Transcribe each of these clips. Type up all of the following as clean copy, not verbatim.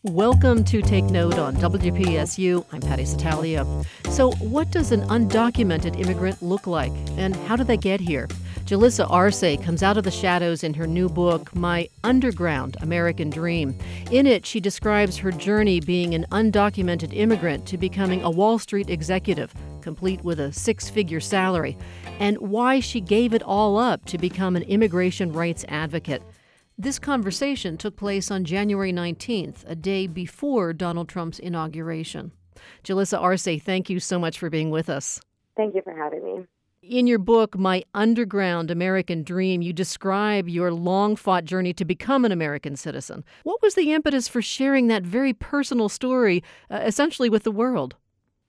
Welcome to Take Note on WPSU. I'm Patty Satalia. So, what does an undocumented immigrant look like, and how did they get here? Jalissa Arce comes out of the shadows in her new book, My Underground American Dream. In it, she describes her journey being an undocumented immigrant to becoming a Wall Street executive, complete with a six-figure salary, and why she gave it all up to become an immigration rights advocate. This conversation took place on January 19th, a day before Donald Trump's inauguration. Jalissa Arce, thank you so much for being with us. Thank you for having me. In your book, My Underground American Dream, you describe your long-fought journey to become an American citizen. What was the impetus for sharing that very personal story, essentially with the world?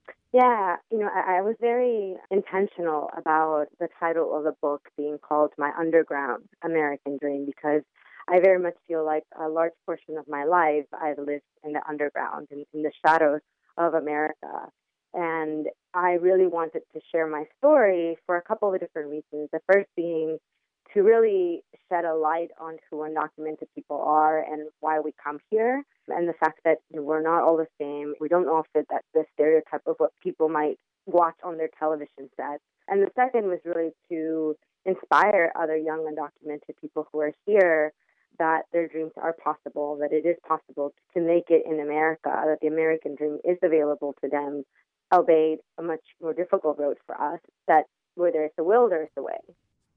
Yeah, I was very intentional about the title of the book being called My Underground American Dream because I very much feel like a large portion of my life I've lived in the underground, in the shadows of America. And I really wanted to share my story for a couple of different reasons. The first being to really shed a light on who undocumented people are and why we come here, and the fact that we're not all the same. We don't all fit the stereotype of what people might watch on their television sets. And the second was really to inspire other young undocumented people who are here that their dreams are possible, that it is possible to make it in America, that the American dream is available to them, albeit a much more difficult road for us, that where there's a will, there's a way.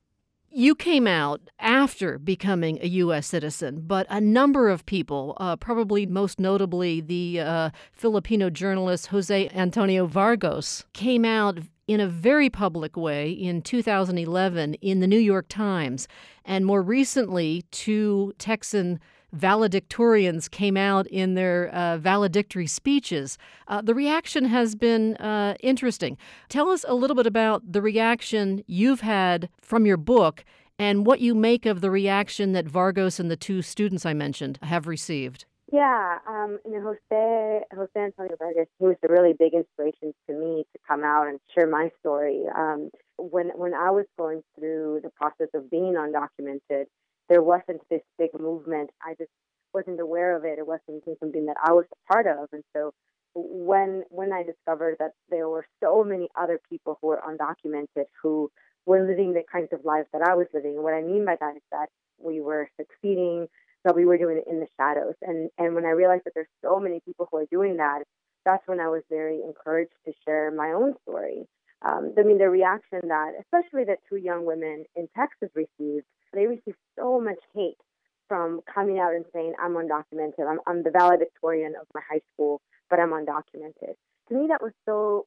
You came out after becoming a U.S. citizen, but a number of people, probably most notably the Filipino journalist Jose Antonio Vargas, came out in a very public way in 2011 in the New York Times. And more recently, two Texan valedictorians came out in their valedictory speeches. The reaction has been interesting. Tell us a little bit about the reaction you've had from your book and what you make of the reaction that Vargas and the two students I mentioned have received. Yeah, Jose Antonio Vargas, he was a really big inspiration to me to come out and share my story. When I was going through the process of being undocumented, there wasn't this big movement. I just wasn't aware of it. It wasn't something that I was a part of. And so when I discovered that there were so many other people who were undocumented who were living the kinds of lives that I was living, and what I mean by that is that we were succeeding, that we were doing it in the shadows. And when I realized that there's so many people who are doing that, that's when I was very encouraged to share my own story. The reaction that, especially that two young women in Texas received, they received so much hate from coming out and saying, I'm undocumented, I'm the valedictorian of my high school, but I'm undocumented. To me, that was so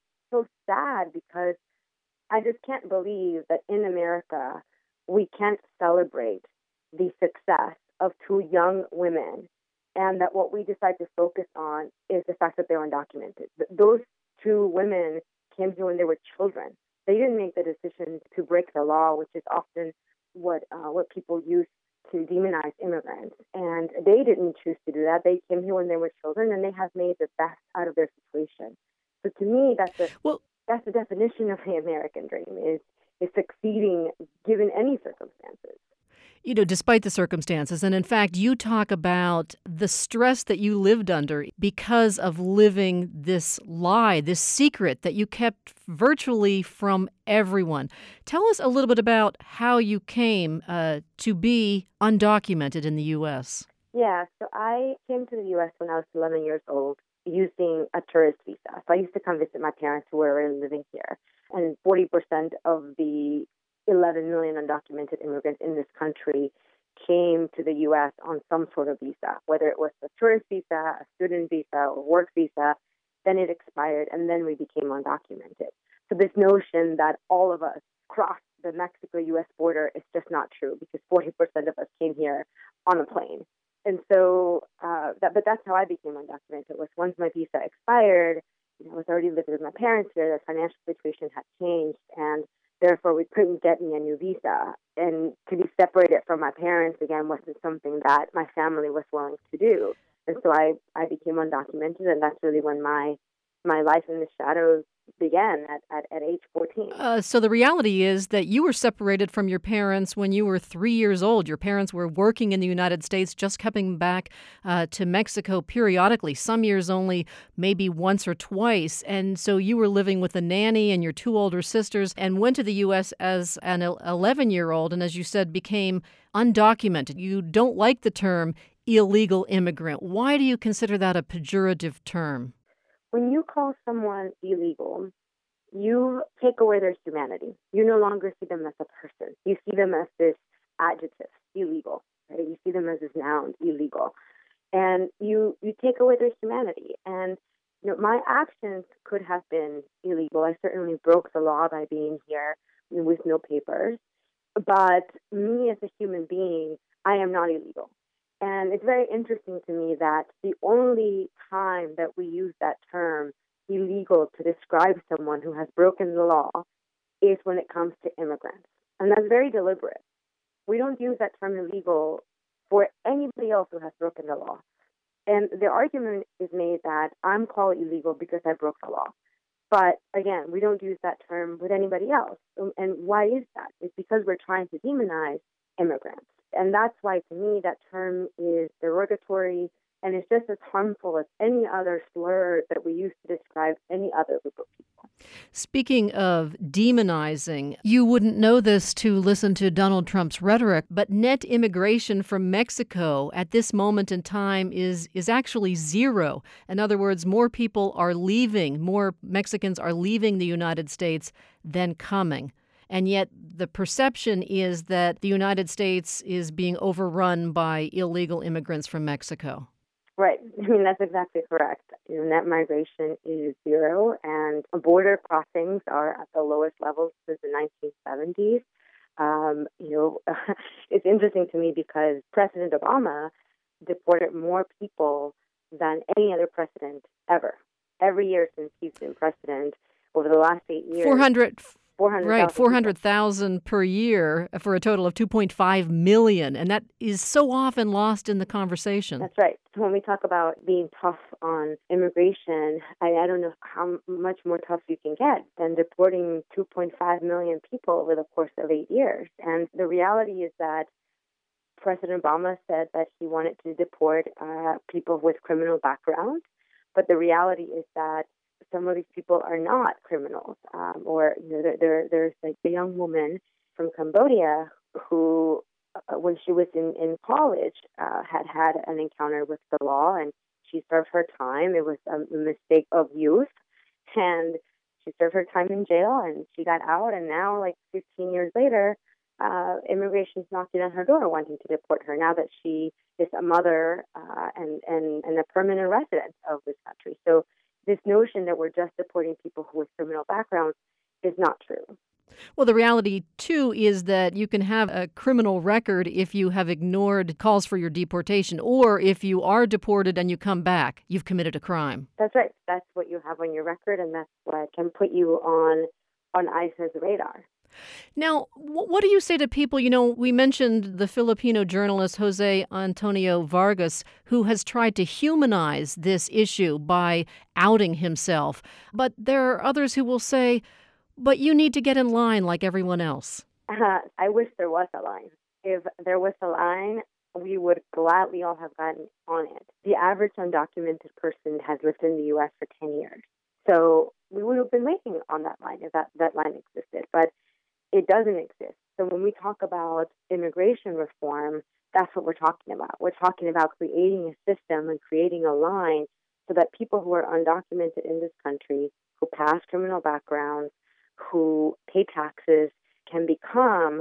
sad because I just can't believe that in America, we can't celebrate the success of two young women, and that what we decide to focus on is the fact that they're undocumented. Those two women came here when they were children. They didn't make the decision to break the law, which is often what people use to demonize immigrants. And they didn't choose to do that. They came here when they were children, and they have made the best out of their situation. So to me, that's the definition of the American dream, is succeeding given any circumstances. Despite the circumstances. And in fact, you talk about the stress that you lived under because of living this lie, this secret that you kept virtually from everyone. Tell us a little bit about how you came to be undocumented in the U.S. Yeah, so I came to the U.S. when I was 11 years old using a tourist visa. So I used to come visit my parents who were already living here. And 40% of the 11 million undocumented immigrants in this country came to the U.S. on some sort of visa, whether it was a tourist visa, a student visa, or work visa. Then it expired, and then we became undocumented. So this notion that all of us crossed the Mexico-U.S. border is just not true, because 40% of us came here on a plane. And so, but that's how I became undocumented. Was once my visa expired, I was already living with my parents here. The financial situation had changed, and therefore, we couldn't get me a new visa. And to be separated from my parents, again, wasn't something that my family was willing to do. And so I became undocumented, and that's really when my my life in the shadows began at age 14. So the reality is that you were separated from your parents when you were 3 years old. Your parents were working in the United States, just coming back to Mexico periodically, some years only, maybe once or twice. And so you were living with a nanny and your two older sisters and went to the U.S. as an 11-year-old and, as you said, became undocumented. You don't like the term illegal immigrant. Why do you consider that a pejorative term? When you call someone illegal, you take away their humanity. You no longer see them as a person. You see them as this adjective, illegal. Right? You see them as this noun, illegal. And you take away their humanity. And my actions could have been illegal. I certainly broke the law by being here with no papers. But me as a human being, I am not illegal. And it's very interesting to me that the only time that we use that term illegal to describe someone who has broken the law is when it comes to immigrants. And that's very deliberate. We don't use that term illegal for anybody else who has broken the law. And the argument is made that I'm called illegal because I broke the law. But again, we don't use that term with anybody else. And why is that? It's because we're trying to demonize immigrants. And that's why, to me, that term is derogatory and it's just as harmful as any other slur that we use to describe any other group of people. Speaking of demonizing, you wouldn't know this to listen to Donald Trump's rhetoric, but net immigration from Mexico at this moment in time is actually zero. In other words, more people are leaving, more Mexicans are leaving the United States than coming. And yet the perception is that the United States is being overrun by illegal immigrants from Mexico. Right. I mean, that's exactly correct. Net migration is zero, and border crossings are at the lowest levels since the 1970s. It's interesting to me because President Obama deported more people than any other president ever. Every year since he's been president, over the last 8 years. 400,000 per year for a total of 2.5 million. And that is so often lost in the conversation. That's right. So when we talk about being tough on immigration, I don't know how much more tough you can get than deporting 2.5 million people over the course of 8 years. And the reality is that President Obama said that he wanted to deport people with criminal backgrounds. But the reality is that some of these people are not criminals, there's like a young woman from Cambodia who, when she was in college, had an encounter with the law, and she served her time. It was a mistake of youth, and she served her time in jail, and she got out, and now, like 15 years later, immigration's knocking on her door wanting to deport her now that she is a mother and a permanent resident of this country. So this notion that we're just deporting people with criminal backgrounds is not true. Well, the reality, too, is that you can have a criminal record if you have ignored calls for your deportation, or if you are deported and you come back, you've committed a crime. That's right. That's what you have on your record, and that's what can put you on ICE's radar. Now, what do you say to people? We mentioned the Filipino journalist Jose Antonio Vargas, who has tried to humanize this issue by outing himself. But there are others who will say, but you need to get in line like everyone else. I wish there was a line. If there was a line, we would gladly all have gotten on it. The average undocumented person has lived in the U.S. for 10 years. So we would have been waiting on that line if that line existed. But it doesn't exist. So when we talk about immigration reform, that's what we're talking about. We're talking about creating a system and creating a line so that people who are undocumented in this country, who pass criminal backgrounds, who pay taxes, can become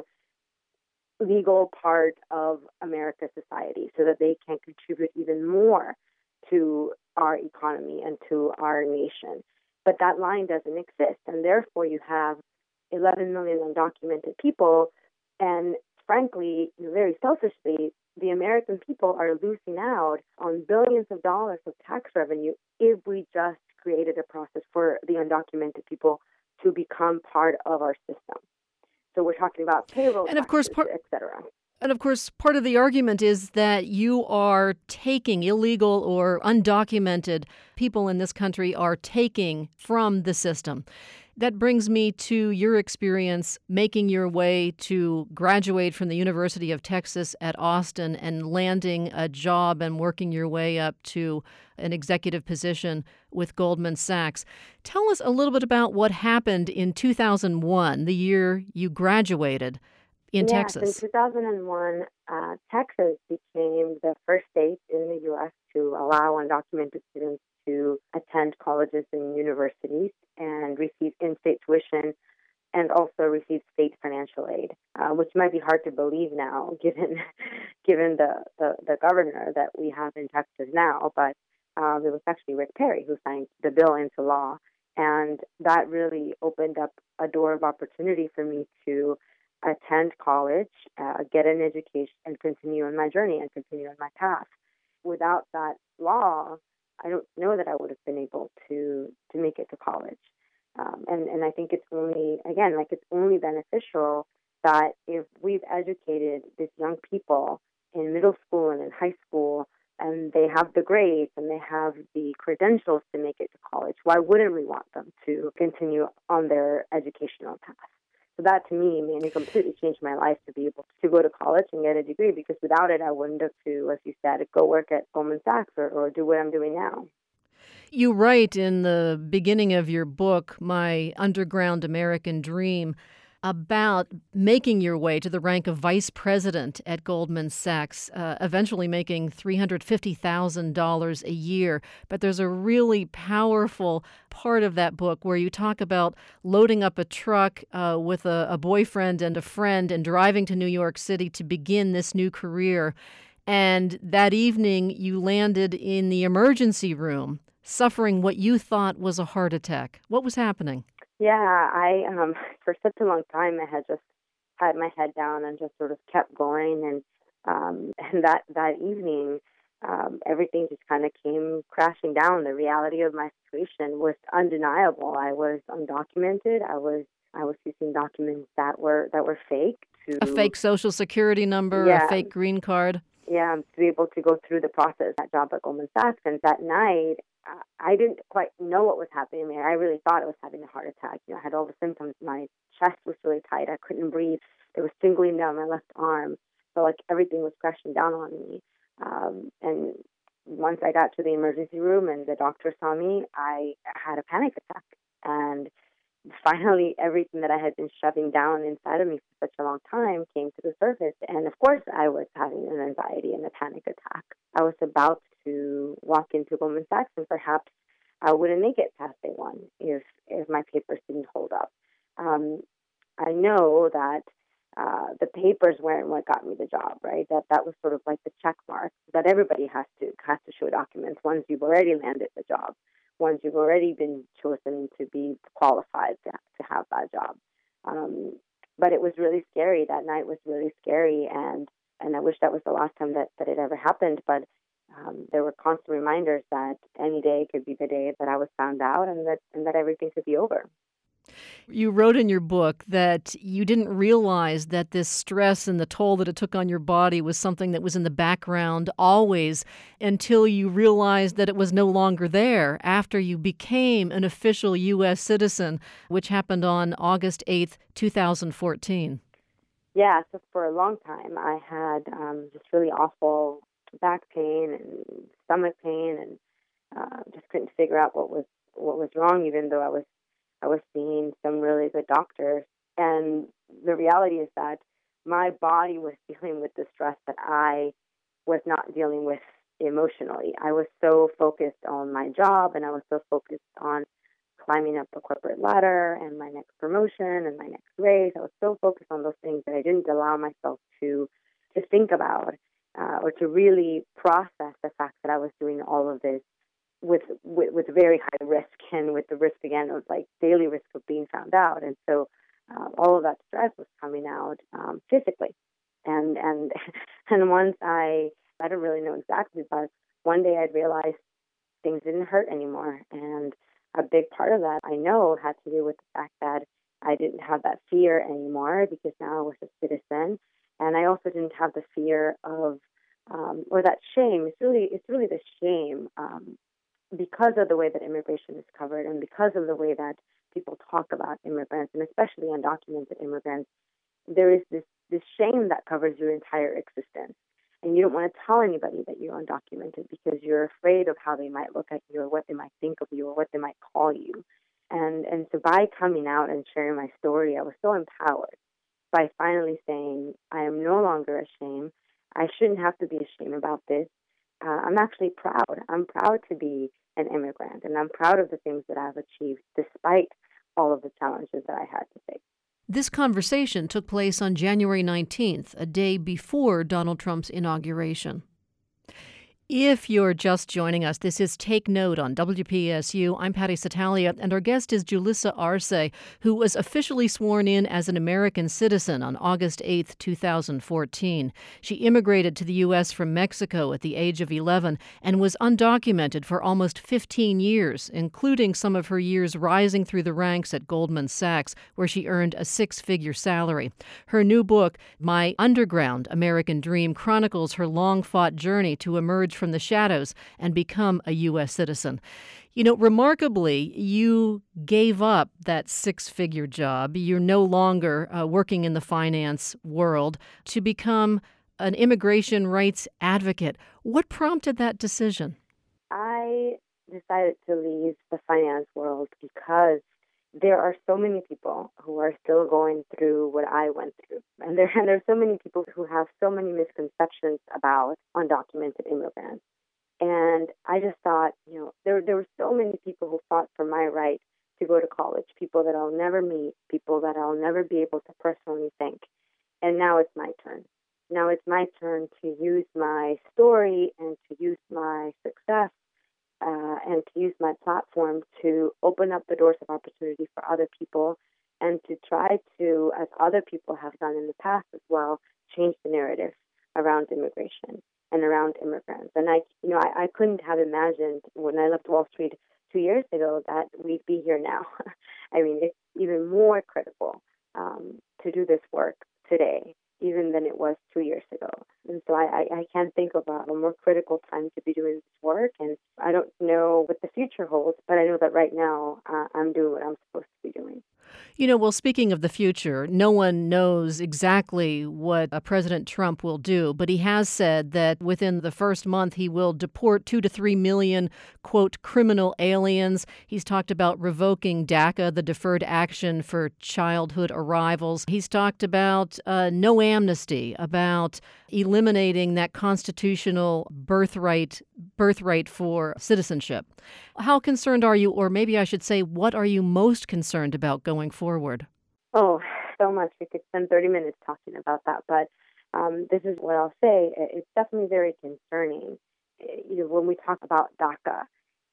legal part of America's society so that they can contribute even more to our economy and to our nation. But that line doesn't exist, and therefore you have 11 million undocumented people, and frankly, very selfishly, the American people are losing out on billions of dollars of tax revenue if we just created a process for the undocumented people to become part of our system. So we're talking about payroll, and of course, et cetera. And of course, part of the argument is that you are taking illegal or undocumented people in this country are taking from the system. That brings me to your experience making your way to graduate from the University of Texas at Austin and landing a job and working your way up to an executive position with Goldman Sachs. Tell us a little bit about what happened in 2001, the year you graduated in Yes, in Texas. 2001, Texas became the first state in the U.S. to allow undocumented students to attend colleges and universities and receive in-state tuition and also receive state financial aid, which might be hard to believe now, given given the governor that we have in Texas now. But it was actually Rick Perry who signed the bill into law, and that really opened up a door of opportunity for me to attend college, get an education, and continue on my journey and continue on my path. Without that law, I don't know that I would have been able to make it to college. And I think it's only, again, like it's only beneficial that if we've educated these young people in middle school and in high school, and they have the grades and they have the credentials to make it to college, why wouldn't we want them to continue on their educational path? So that to me, man, it completely changed my life to be able to go to college and get a degree, because without it, I wouldn't have to, as you said, go work at Goldman Sachs or do what I'm doing now. You write in the beginning of your book, My Underground American Dream, about making your way to the rank of vice president at Goldman Sachs, eventually making $350,000 a year. But there's a really powerful part of that book where you talk about loading up a truck with a boyfriend and a friend and driving to New York City to begin this new career. And that evening, you landed in the emergency room, suffering what you thought was a heart attack. What was happening? Yeah, I for such a long time I had just had my head down and just sort of kept going, and that evening everything just kind of came crashing down. The reality of my situation was undeniable. I was undocumented. I was using documents that were fake A to fake Social Security number, a yeah fake green card? yeah, to be able to go through the process, that job at Goldman Sachs. And that night, I didn't quite know what was happening there. I really thought I was having a heart attack. I had all the symptoms. My chest was really tight. I couldn't breathe. It was tingling down my left arm. Felt like everything was crashing down on me. And once I got to the emergency room and the doctor saw me, I had a panic attack. And finally, everything that I had been shoving down inside of me for such a long time came to the surface. And of course, I was having an anxiety and a panic attack. I was about to walk into Goldman Sachs, and perhaps I wouldn't make it past day one if my papers didn't hold up. Um, I know that the papers weren't what got me the job, right? That was sort of like the check mark that everybody has to show documents once you've already landed the job, once you've already been chosen to be qualified to have that job. But it was really scary. That night was really scary, and I wish that was the last time that it ever happened. But there were constant reminders that any day could be the day that I was found out, and that everything could be over. You wrote in your book that you didn't realize that this stress and the toll that it took on your body was something that was in the background always until you realized that it was no longer there after you became an official U.S. citizen, which happened on August 8th, 2014. Yeah, so for a long time I had just really awful back pain and stomach pain, and just couldn't figure out what was wrong, even though I was seeing some really good doctors. And the reality is that my body was dealing with the stress that I was not dealing with emotionally. I was so focused on my job, and I was so focused on climbing up the corporate ladder and my next promotion and my next raise. I was so focused on those things that I didn't allow myself to think about or to really process the fact that I was doing all of this with very high risk, and with the risk again of like daily risk of being found out. And so all of that stress was coming out physically. And and once I don't really know exactly, but one day I realized things didn't hurt anymore. And a big part of that I know had to do with the fact that I didn't have that fear anymore, because now I was a citizen, And I also didn't have the fear of, or that shame. It's really the shame because of the way that immigration is covered and because of the way that people talk about immigrants, and especially undocumented immigrants. There is this shame that covers your entire existence. And you don't want to tell anybody that you're undocumented because you're afraid of how they might look at you or what they might think of you or what they might call you. And so by coming out and sharing my story, I was so empowered by finally saying, I am no longer ashamed. I shouldn't have to be ashamed about this. I'm actually proud. I'm proud to be an immigrant, and I'm proud of the things that I've achieved despite all of the challenges that I had to face. This conversation took place on January 19th, a day before Donald Trump's inauguration. If you're just joining us, this is Take Note on WPSU. I'm Patty Satalia, and our guest is Julissa Arce, who was officially sworn in as an American citizen on August 8, 2014. She immigrated to the U.S. from Mexico at the age of 11 and was undocumented for almost 15 years, including some of her years rising through the ranks at Goldman Sachs, where she earned a six-figure salary. Her new book, My Underground American Dream, chronicles her long-fought journey to emerge from the shadows and become a U.S. citizen. You know, remarkably, you gave up that six-figure job. You're no longer working in the finance world to become an immigration rights advocate. What prompted that decision? I decided to leave the finance world because there are so many people who are still going through what I went through. And there are so many people who have so many misconceptions about undocumented immigrants. And I just thought, there were so many people who fought for my right to go to college, people that I'll never meet, people that I'll never be able to personally thank. And now it's my turn. Now it's my turn to use my story and to use my success and to use my platform to open up the doors of opportunity for other people and to try to, as other people have done in the past as well, change the narrative around immigration and around immigrants. And I couldn't have imagined when I left Wall Street 2 years ago that we'd be here now. I mean, it's even more critical to do this work today, even than it was 2 years ago. And so I can't think of a more critical time to be doing this work. And I don't know what the future holds, but I know that right now I'm doing what I'm supposed to be doing. Well, speaking of the future, no one knows exactly what President Trump will do, but he has said that within the first month he will deport 2 to 3 million, quote, criminal aliens. He's talked about revoking DACA, the Deferred Action for Childhood Arrivals. He's talked about no amnesty, about eliminating that constitutional birthright for citizenship. How concerned are you, or maybe I should say, what are you most concerned about going forward? Oh, so much. We could spend 30 minutes talking about that, but this is what I'll say. It's definitely very concerning. When we talk about DACA,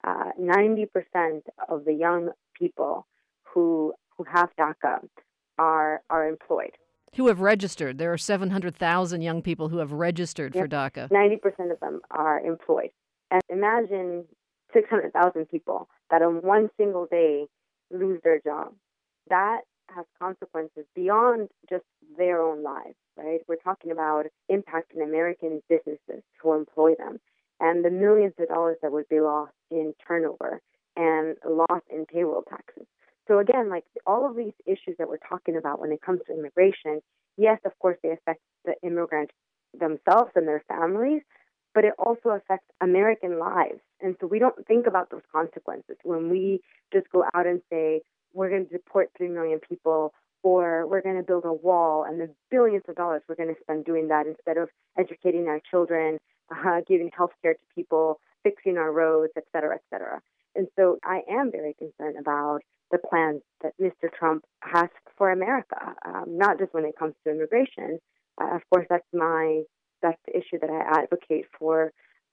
90% of the young people who have DACA are employed. Who have registered. There are 700,000 young people who have registered for DACA. 90% of them are employed. And imagine 600,000 people that on one single day lose their job. That has consequences beyond just their own lives, right? We're talking about impacting American businesses who employ them and the millions of dollars that would be lost in turnover and lost in payroll taxes. So again, like all of these issues that we're talking about when it comes to immigration, yes, of course, they affect the immigrants themselves and their families, but it also affects American lives. And so we don't think about those consequences when we just go out and say, we're going to deport 3 million people, or we're going to build a wall, and the billions of dollars we're going to spend doing that instead of educating our children, giving health care to people, fixing our roads, et cetera, et cetera. And so I am very concerned about the plans that Mr. Trump has for America, not just when it comes to immigration. Of course, that's the issue that I advocate for,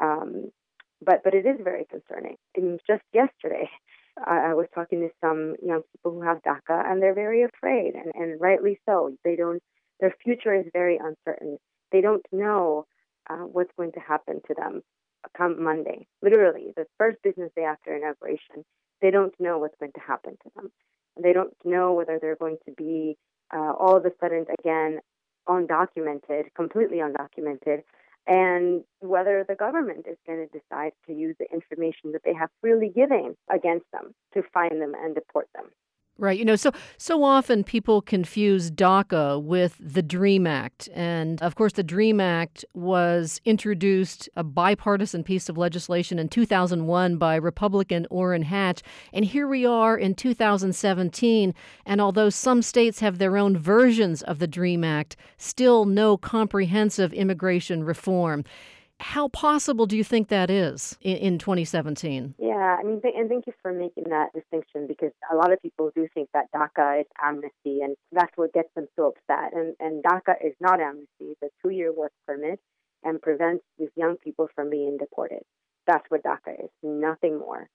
but it is very concerning. And just yesterday, I was talking to some young people who have DACA, and they're very afraid, and rightly so. Their future is very uncertain. They don't know what's going to happen to them come Monday. Literally, the first business day after inauguration, they don't know what's going to happen to them. They don't know whether they're going to be all of a sudden again undocumented, completely undocumented, and whether the government is going to decide to use the information that they have freely given against them to find them and deport them. Right. So often people confuse DACA with the DREAM Act. And of course, the DREAM Act was introduced, a bipartisan piece of legislation in 2001 by Republican Orrin Hatch. And here we are in 2017. And although some states have their own versions of the DREAM Act, still no comprehensive immigration reform. How possible do you think that is in 2017? Yeah, and thank you for making that distinction, because a lot of people do think that DACA is amnesty, and that's what gets them so upset. And DACA is not amnesty. It's a 2-year work permit and prevents these young people from being deported. That's what DACA is, nothing more.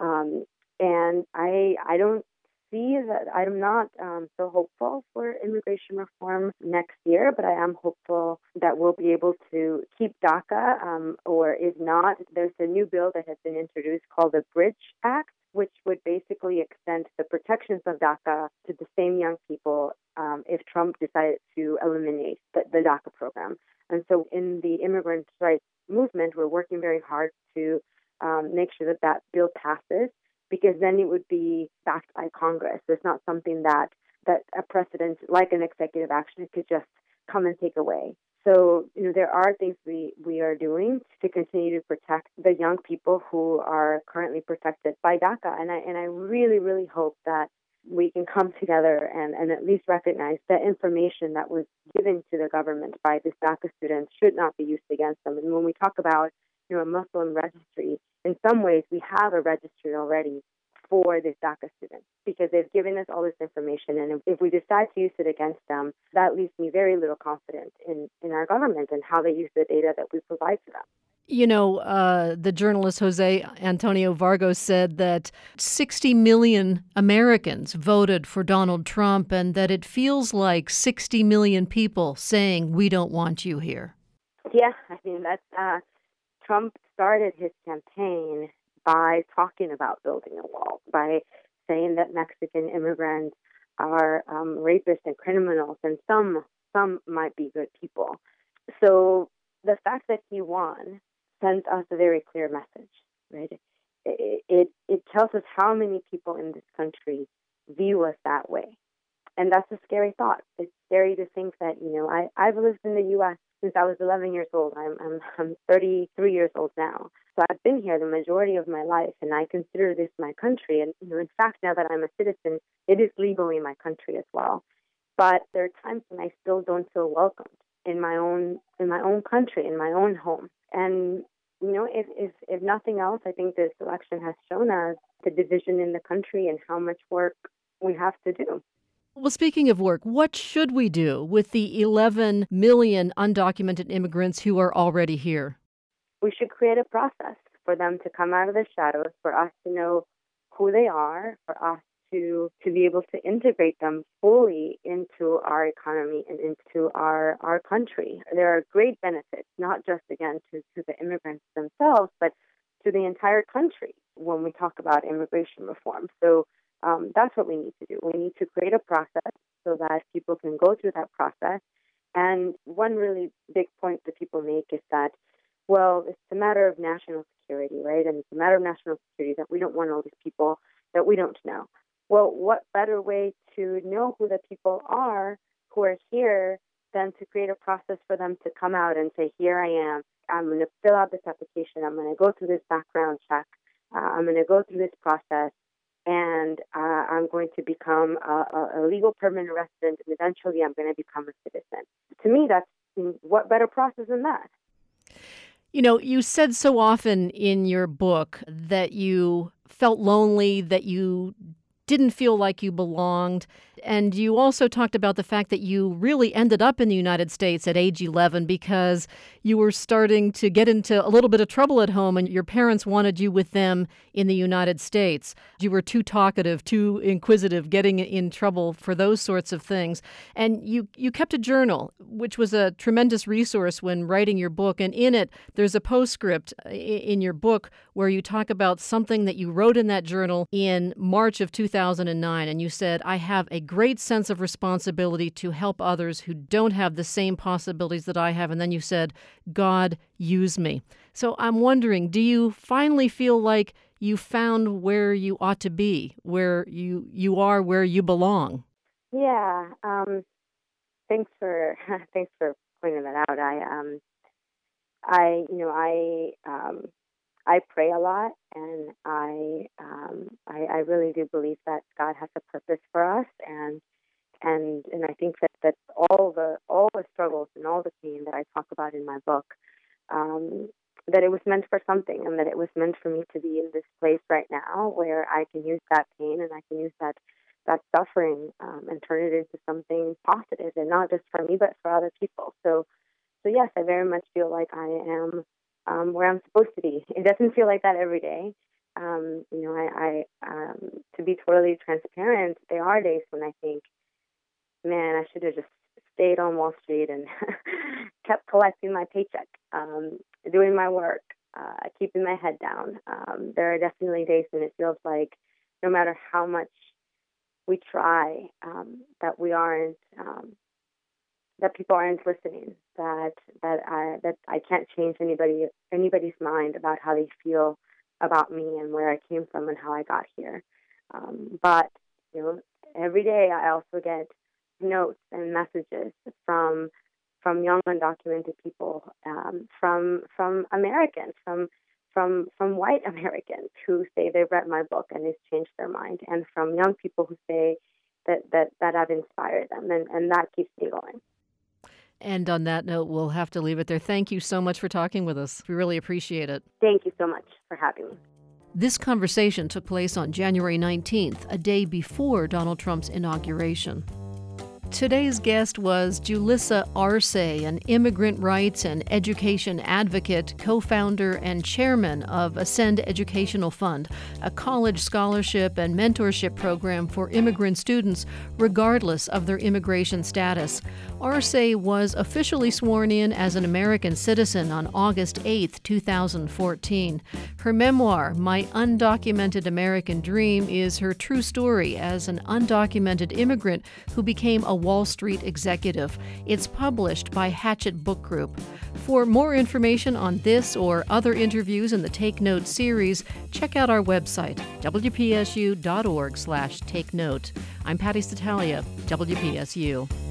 And I don't see that. I'm not so hopeful for immigration reform next year, but I am hopeful that we'll be able to keep DACA, or if not, there's a new bill that has been introduced called the Bridge Act, which would basically extend the protections of DACA to the same young people if Trump decided to eliminate the DACA program. And so in the immigrant rights movement, we're working very hard to make sure that that bill passes, because then it would be backed by Congress. It's not something that a precedent like an executive action could just come and take away. So, there are things we are doing to continue to protect the young people who are currently protected by DACA. And I really, really hope that we can come together and at least recognize that information that was given to the government by these DACA students should not be used against them. And when we talk about a Muslim registry, in some ways we have a registry already for these DACA students, because they've given us all this information. And if we decide to use it against them, that leaves me very little confidence in our government and how they use the data that we provide to them. The journalist Jose Antonio Vargas said that 60 million Americans voted for Donald Trump, and that it feels like 60 million people saying, "We don't want you here." Yeah, that's Trump started his campaign by talking about building a wall, by saying that Mexican immigrants are rapists and criminals, and some might be good people. So the fact that he won sends us a very clear message, right? It tells us how many people in this country view us that way. And that's a scary thought. It's scary to think that, I've lived in the U.S. since I was 11 years old. I'm 33 years old now. So I've been here the majority of my life, and I consider this my country. And, in fact, now that I'm a citizen, it is legally my country as well. But there are times when I still don't feel welcomed in my own country, in my own home. And, if nothing else, I think this election has shown us the division in the country and how much work we have to do. Well, speaking of work, what should we do with the 11 million undocumented immigrants who are already here? We should create a process for them to come out of the shadows, for us to know who they are, for us to be able to integrate them fully into our economy and into our country. There are great benefits, not just, again, to the immigrants themselves, but to the entire country when we talk about immigration reform. So that's what we need to do. We need to create a process so that people can go through that process. And one really big point that people make is that, well, it's a matter of national security, right? And it's a matter of national security that we don't want all these people that we don't know. Well, what better way to know who the people are who are here than to create a process for them to come out and say, here I am. I'm going to fill out this application. I'm going to go through this background check. I'm going to go through this process. And I'm going to become a legal permanent resident, and eventually I'm going to become a citizen. To me, that's what better process than that? You said so often in your book that you felt lonely, that you didn't feel like you belonged. And you also talked about the fact that you really ended up in the United States at age 11 because you were starting to get into a little bit of trouble at home and your parents wanted you with them in the United States. You were too talkative, too inquisitive, getting in trouble for those sorts of things. And you kept a journal, which was a tremendous resource when writing your book. And in it, there's a postscript in your book where you talk about something that you wrote in that journal in March of 2000. 2009, and you said, I have a great sense of responsibility to help others who don't have the same possibilities that I have. And then you said, God, use me. So I'm wondering, do you finally feel like you found where you ought to be, where you are, where you belong? Yeah. Thanks for thanks for pointing that out. I pray a lot, and I really do believe that God has a purpose for us, and I think that all the struggles and all the pain that I talk about in my book, that it was meant for something, and that it was meant for me to be in this place right now where I can use that pain and I can use that suffering and turn it into something positive, and not just for me but for other people. So yes, I very much feel like I am where I'm supposed to be. It doesn't feel like that every day. I to be totally transparent, there are days when I think, man, I should have just stayed on Wall Street and kept collecting my paycheck, doing my work, keeping my head down. There are definitely days when it feels like no matter how much we try, that we aren't, that people aren't listening, that I can't change anybody's mind about how they feel about me and where I came from and how I got here. But every day I also get notes and messages from young undocumented people, from Americans, from white Americans who say they've read my book and it's changed their mind, and from young people who say that I've inspired them, and that keeps me going. And on that note, we'll have to leave it there. Thank you so much for talking with us. We really appreciate it. Thank you so much for having me. This conversation took place on January 19th, a day before Donald Trump's inauguration. Today's guest was Julissa Arce, an immigrant rights and education advocate, co-founder and chairman of Ascend Educational Fund, a college scholarship and mentorship program for immigrant students regardless of their immigration status. Arce was officially sworn in as an American citizen on August 8, 2014. Her memoir, My Undocumented American Dream, is her true story as an undocumented immigrant who became a Wall Street executive. It's published by Hachette Book Group. For more information on this or other interviews in the Take Note series, check out our website, wpsu.org/takenote. I'm Patty Satalia, WPSU.